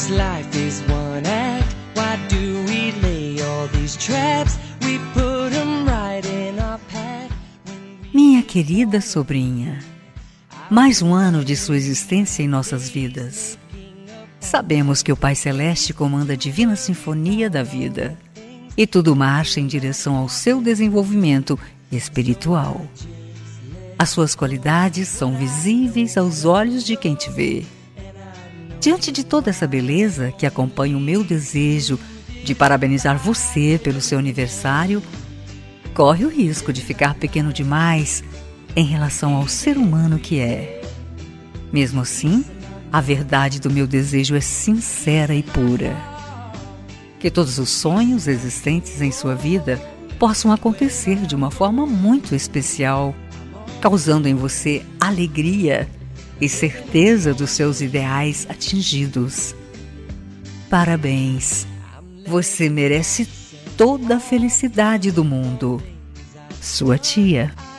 life is one act. Why do we lay all these traps? We put 'em right in our path. Minha querida sobrinha, mais um ano de sua existência em nossas vidas. Sabemos que o Pai Celeste comanda a divina sinfonia da vida e tudo marcha em direção ao seu desenvolvimento espiritual. As suas qualidades são visíveis aos olhos de quem te vê. Diante de toda essa beleza que acompanha o meu desejo de parabenizar você pelo seu aniversário, corre o risco de ficar pequeno demais em relação ao ser humano que é. Mesmo assim, a verdade do meu desejo é sincera e pura. Que todos os sonhos existentes em sua vida possam acontecer de uma forma muito especial, causando em você alegria e certeza dos seus ideais atingidos. Parabéns! Você merece toda a felicidade do mundo. Sua tia.